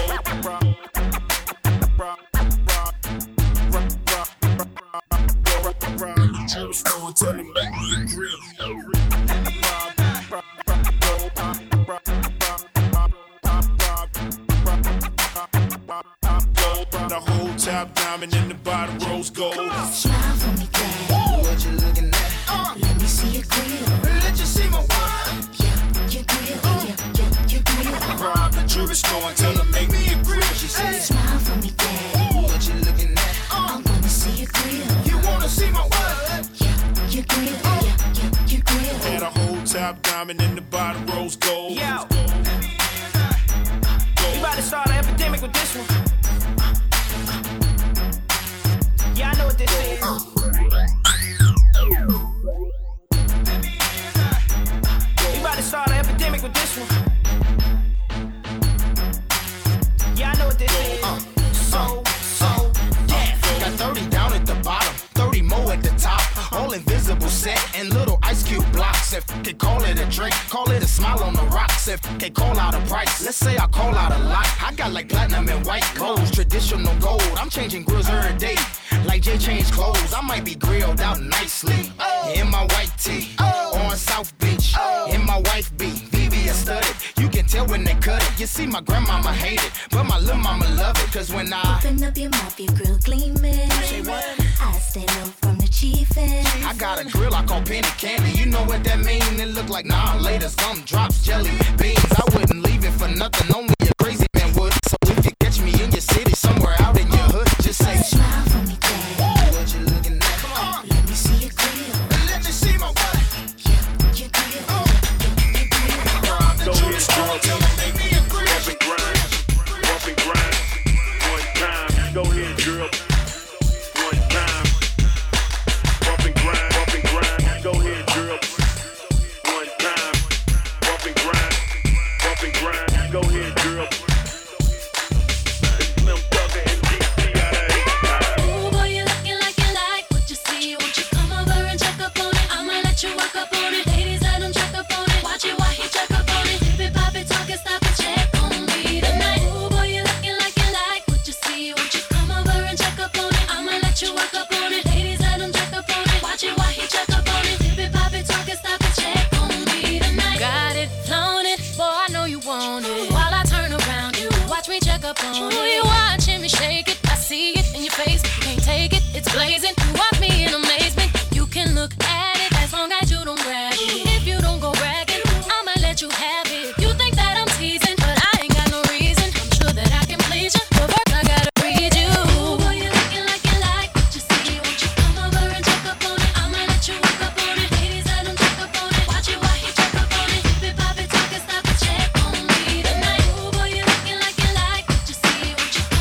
Tell him make me a grill. The whole top diamond in the bottom rose gold. Smile for me, girl. What you looking at? Let me see your grill. Let you see my wine. Yeah, your grill. Your grill. Rob the jewelry store and tell him make me a grill. She said, Smile for me, girl. what you looking at? I wanna see your grill. You wanna see my wine? Yeah, your grill. Yeah, your grill. Had a whole top diamond in the bottom rose gold. Yo. We about to start an epidemic with this one. Yeah, I know what this is. We about to start an epidemic with this one. Yeah, I know what this is. Got 30 down at the bottom, 30 more at the top. All invisible set and little ice cube blocks. If they call it a drink, call it a smile on the rocks. If they call out a price, let's say I call out a lot. I got like platinum and white gold, traditional gold. I'm changing grills every day, like Jay changed clothes. I might be grilled out nicely in my white tee on South Beach. In my wife beat, VVS studded. You can tell when they cut it. You see, my grandmama hate it, but my little mama love it. Cause when I open up your mouth, your grill gleaming. say what? I stay low from the chiefin'. I got a grill I call penny candy. You know what that mean? It look like nah later. Some drops, jelly beans. I wouldn't leave it for nothing. Only a crazy man would. So if you catch me in your city, somewhere out in your hood, just say Smile for me, girl. what you looking at? Come on, Let me see your grill. let me see my wife. Yeah, your grill. Your grill. Rob the Go jewelry ahead, store, girl. tell me make me a grill. Bump and grind. Bump and grind. One time. Go ahead, girl. One time. Bump and grind. Bump and grind. Go ahead, girl. One time. Bump and grind. Bump and grind. Go ahead, girl. It's Slim Thugger and DC out of H-Town. Ooh, boy, you looking like you like what you see. Won't you come over and check up on it? I'ma let you walk up on it. Ladies, let him check up on it. Watch it while he check up on it. Dip it, pop it, talk it, stop it, check on me tonight. Ooh, boy, you looking like you like what you see. Won't you come over and check up on it? I'ma let you walk up on it. Ladies, let him check up on it. Watch it while he check up on it. Dip it, pop it, talk it, stop it, check on me tonight. Got it, flown it, boy, I know you want it. While I turn around, you watch me check up on it. Ooh, you watching me shake it, I see it in your face. You can't take it, it's blazing. You watch me in amazement. You can look at it as long as you don't grab it. If you don't go bragging, I'ma let you have it. You think that I'm teasing, but I ain't got no reason. I'm sure that I can please you, but first I gotta read you. Ooh, boy, you looking like you like what you see. Won't you come over and check up on it? I'ma let you walk up on it. Ladies, let him check up on it. Watch it while he check up on it. Dip it, pop it, talk it, stop it, check on me tonight. Ooh, boy, you looking like you like what you see. Won't you come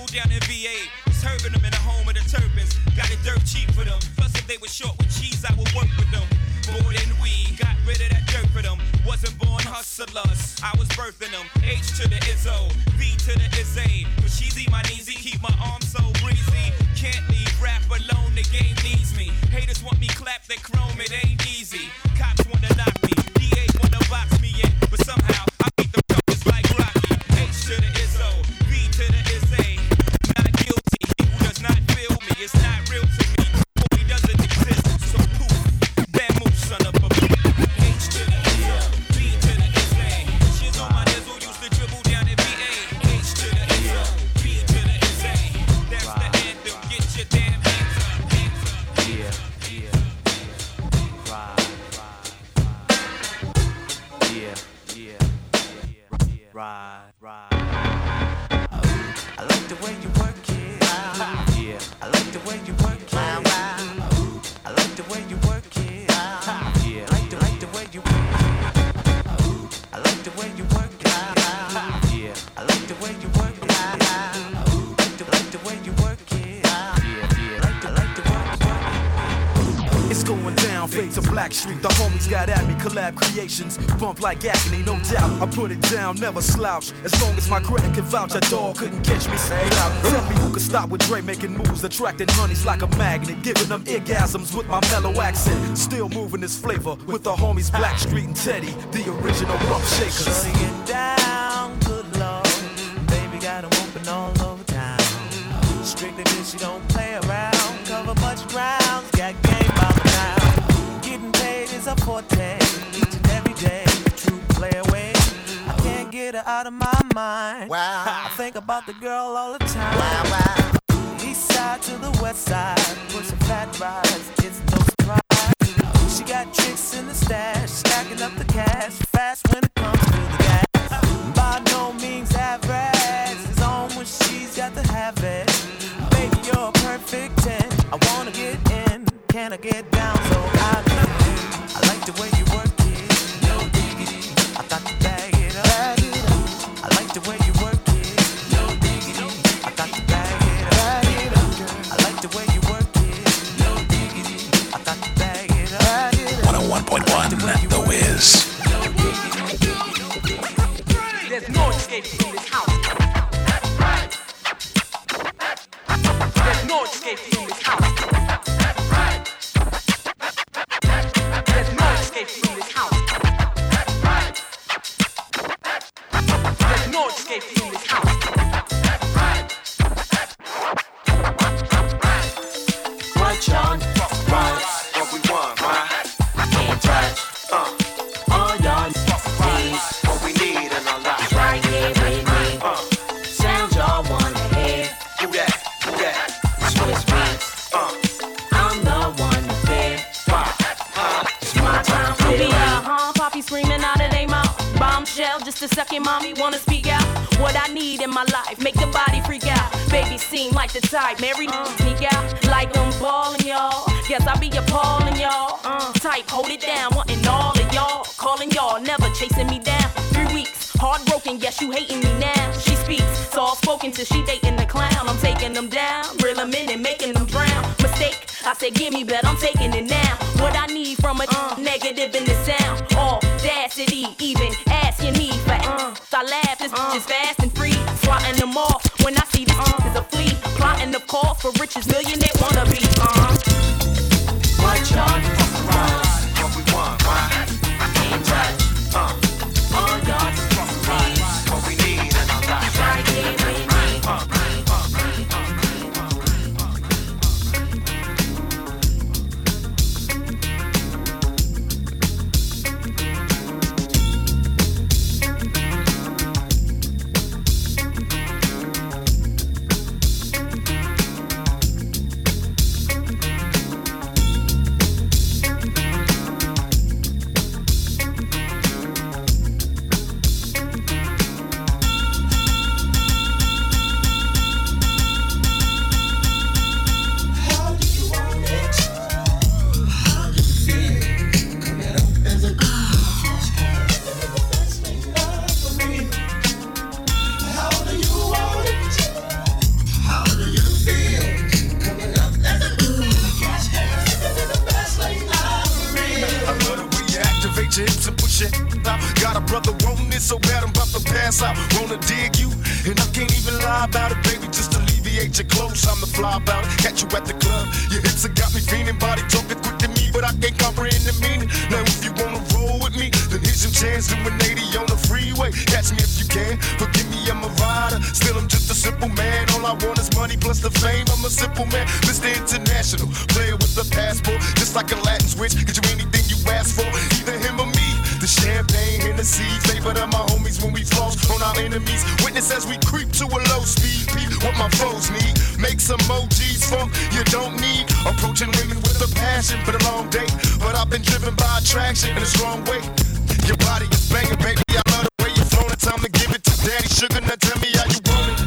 down in VA. Was herbing them in the home of the turbans. Got it dirt cheap for them. Plus, if they were short with cheese, I would work with them. Born in weed, got rid of that dirt for them. Wasn't born hustlers, I was birthing them. H to the Izzo, V to the Izzy. But cheesy, my kneesy, keep my arms so breezy. Can't leave rap alone, the game needs me. Haters want me clap that chrome, it ain't easy. Cops wanna knock me, DA wanna box me in. But somehow, I beat the fuckers like Rocky. H to the Izzo, V to the Izzy. Not guilty, he who does not feel me, it's not real to me. He doesn't exist, so poof. Bad move, son of a bitch. H to the Izzo, V to the Izzy. Shiz on my nizzle, used to dribble down in VA. H to the Izzo, V to the Izzy. That's the anthem, get your damn hands up, hands up. Yeah, yeah, ride, yeah, yeah, yeah, ride. I like the way you work it. Yeah, I like the way you work it. I like the way you work it. Yeah, I like the way you work it. I like the way you work it. Yeah, I like the way you work it. I like the way you work it. Yeah, I like the way you work it. It's going down, fade to Black Street. The homies got at me, collab creations. Bump like agony, no doubt. I put it down, never slouch. As long as my credit can vouch, a dog couldn't catch me. Say out. Tell me who could stop with Dre making moves, attracting honeys like a magnet, giving them orgasms with my mellow accent. Still moving this flavor with the homies Black Street and Teddy, the original rough shakers. Shutting it down, good lord. Baby got 'em open all over town. Strictly bitch, you don't play around. Cover much ground, got game by the now. Getting paid is a forte, each and every day. True play away. I can't get her out of my mind. Wow. I think about the girl all the time. East side to the west side, pushing fat rides, it's no surprise. She got tricks in the stash, stacking up the cash, fast when it comes to the gas. By no means average, it's on when she's got to have it. Baby, you're a perfect 10. I wanna get in, can I get down so I can? I like the way you work it, no diggity. I got to bag it up. I like the way you work it, no diggity. I got to bag it up. I like the way you work it, no diggity. I got to bag it up. 101.1 The Wiz. There's no escape from this house. There's no escape from this house. There's no escape from this house. There's no escape from this house. What y'all want? What we want, right? Can't touch. All y'all needs. What we need in our life. Right here with me. Sounds y'all wanna hear. Who that? Who that? Swiss beats. I'm the one to fear. It's my time to Be be. Poppy screaming out of their mouth. Bombshell, just a second, mommy wanna speak out. What I need in my life, make the body freak out. Baby seem like the type, Mary sneak out. Like I'm ballin', y'all. Guess I be appallin', y'all. Type, hold it down, wantin' all of y'all. Calling y'all, never chasing me down. 3 weeks, heartbroken, guess you hating me now. She speaks, soft spoken till she dating the clown. I'm taking them down, reel them in and making them drown. Mistake, I said give me, but I'm taking it now. What I need from a negative in the sound. Audacity, even ask your need for I laugh, this bitch is fast and free. Swatting them off when I see this is a flea. Plotting the call for riches, millionaire wanna be. What y'all want? What we want, right? Can't touch. All y'all needs. What we need in our life. Right here with me. shake your hips and push it out. Got a brother wanting it so bad I'm about to pass out. Wanna dig you, and I can't even lie about it, baby. Just alleviate your clothes, I'm the fly about it. Catch you at the club, your hips have got me feeling. Body talking quick to me, but I can't comprehend the meaning. Now if you wanna roll with me, then here's your chance. Doing 80 on the freeway. Catch me if you can. Forgive me, I'm a rider. Still, I'm just a simple man. All I want is money plus the fame. I'm a simple man, Mr. International, player with a passport, just like a Latin switch. Get you anything you ask for, either him or me. The champagne, Hennessy, favorite of my homies when we floss on our enemies. Witness as we creep to a low speed. Peep what my foes need. Make some emojis, funk you don't need. Approaching women with a passion for the long day, but I've been driven by attraction in a strong way. Your body is banging, baby. I love the way you're flowing. Time to give it to Daddy Sugar. Now tell me how you want it.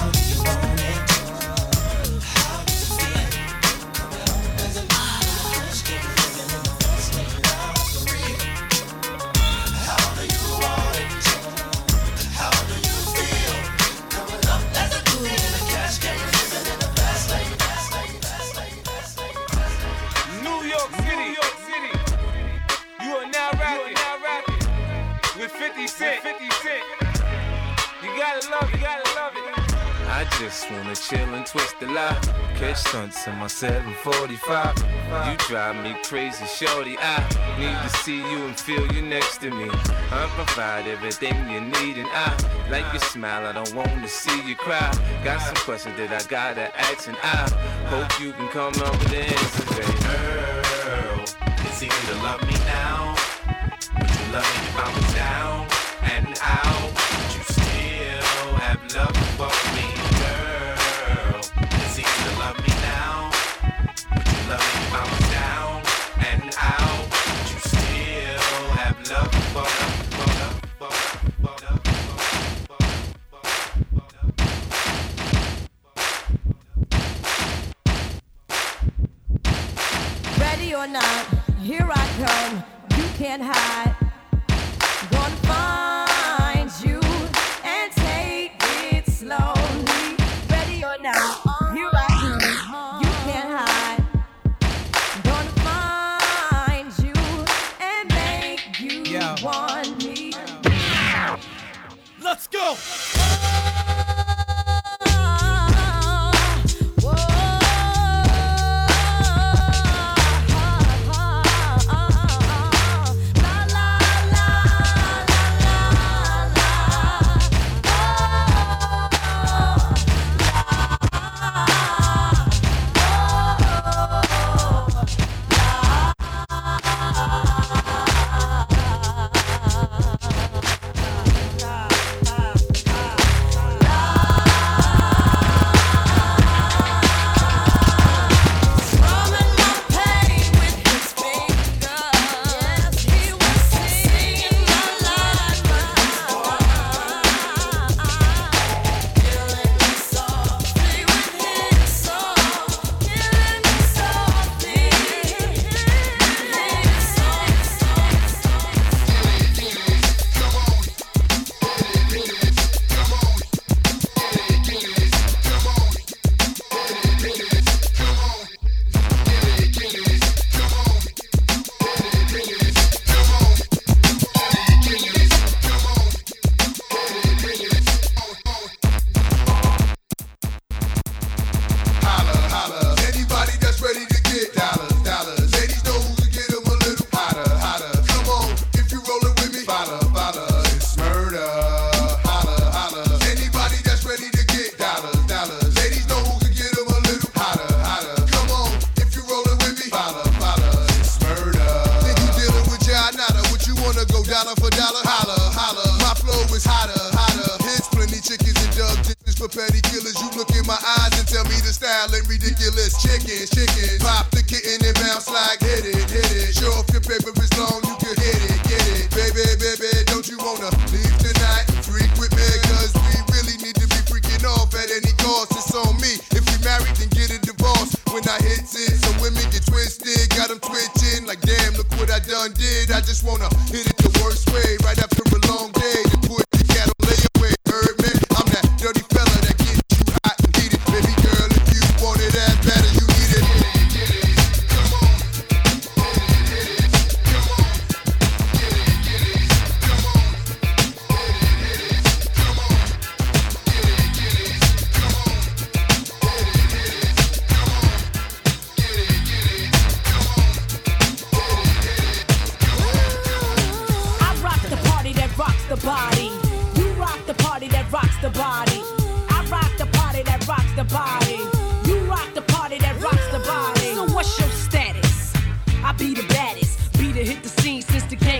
I just wanna chill and twist the lie. Catch stunts in my 745. You drive me crazy, shorty. I need to see you and feel you next to me. I provide everything you need, and I like your smile. I don't wanna see you cry. Got some questions that I gotta ask, and I hope you can come up with the answer, baby. Girl, it's easy to love me now. Would you love me if I was down and out? Would you still have love for me? Love me now. Would you love me if I was down and out? Would you still have love for Ready or not, here I come. You can't hide. Gonna find you and take it slowly. Ready or not. Let's go!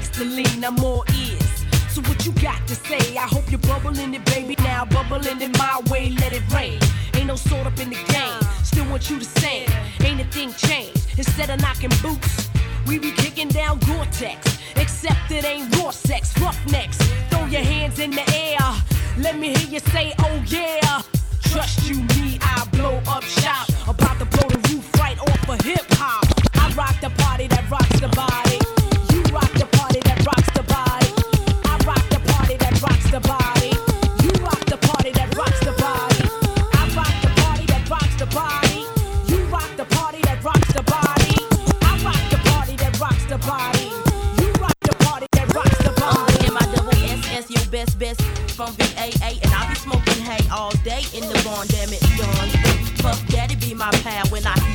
next to lean, I'm all ears. So what you got to say? I hope you're bubbling it, baby. Now bubbling in my way, let it rain. Ain't no sort up in the game. Still want you the same. Ain't a thing changed. Instead of knocking boots, we be kicking down Gore-Tex. Except it ain't raw sex, roughnecks. Throw your hands in the air. Let me hear you say, oh yeah. Trust you, me, I blow up shop. About to blow the roof right off of hip hop. I rock the party that rocks the body. You rock the party that rocks the body. I rock the party that rocks the body. You rock the party that rocks the body. I rock the party that rocks the body. You rock the party that rocks the body. I rock the party that rocks the body. You rock the party that rocks the body. M-I-double-S-S, your best from VAA, and I be smoking hay all day in the barn, damn it, done. Puff Daddy be my pal when I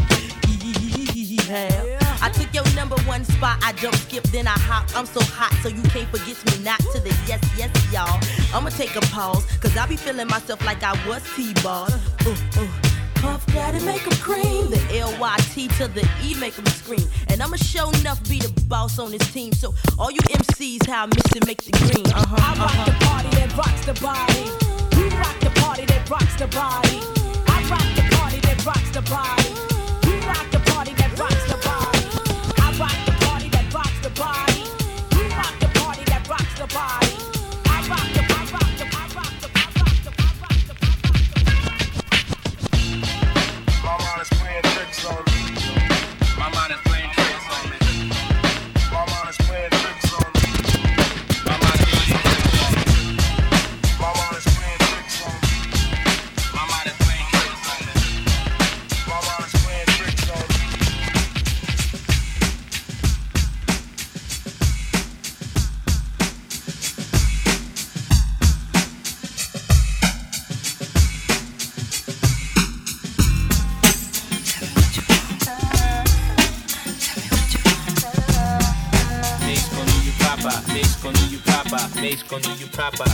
I took your number one spot, I jump, skip, then I hop. I'm so hot, so you can't forget me not to the yes, y'all. I'ma take a pause, cause I be feeling myself like I was T-Ball. Puff Daddy make 'em cream. The L-Y-T to the E make 'em scream. And I'ma show enough be the boss on this team. So all you MCs, how I miss it, make the green. I rock the party that rocks the body. You rock the party that rocks the body. I rock the party that rocks the body. You rock the party that rocks the body. I rock the party that rocks the body. You rock the party that rocks the body. I rock the My mind is playing tricks on me. My mind is playing tricks on me. My mind is playing tricks on me. My mind is playing tricks on me. My mind is playing tricks on me. My mind is playing tricks on me. My mind is playing tricks on me. Mace gon' do you proper, Mace gon' do you proper.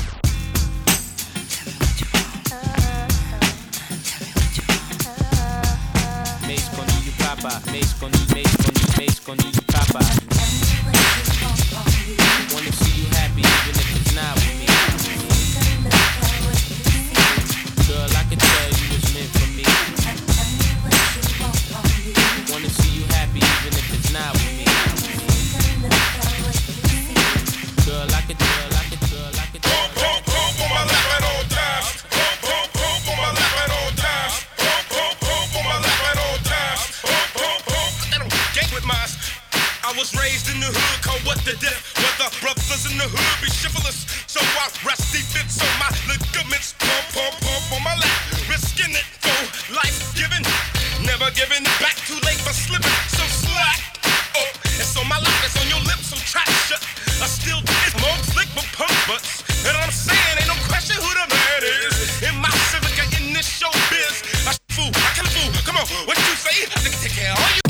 Mace gon' do you proper, Mace gon' do you proper. Wanna see you happy even if it's not with me. Girl, I can tell you it's meant for me. Wanna see you happy even if it's not with me. Girl, I can tell. On my lap at all times. On my lap at all times. On my lap at all times. They don't gang with mine. I was raised in the hood, called what the death. What the brothers in the hood be chivalrous. So I rest defense on my ligaments. Pump on my lap. Risking it for life giving. Never giving it back, too late for slipping. So slack. Oh, it's on my lap, it's on your lips, so try to shut. I still is more slick for punk butts. And I'm saying, ain't no question who the man is. In my Civica, in this show biz. I fool, I can fool. Come on, what you say? I can take care of all you.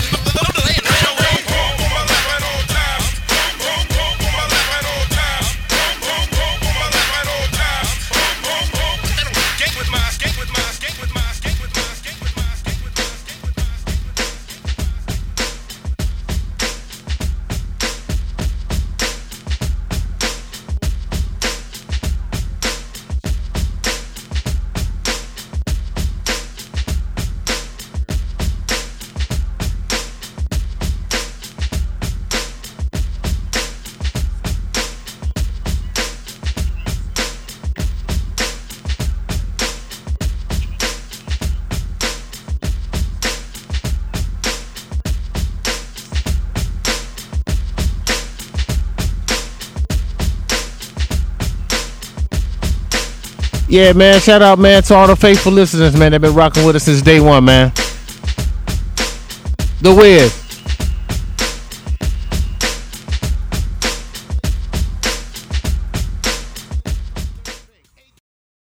Yeah, man, shout out, man, to all the faithful listeners, man. They've been rocking with us since day one, man. The Wiz.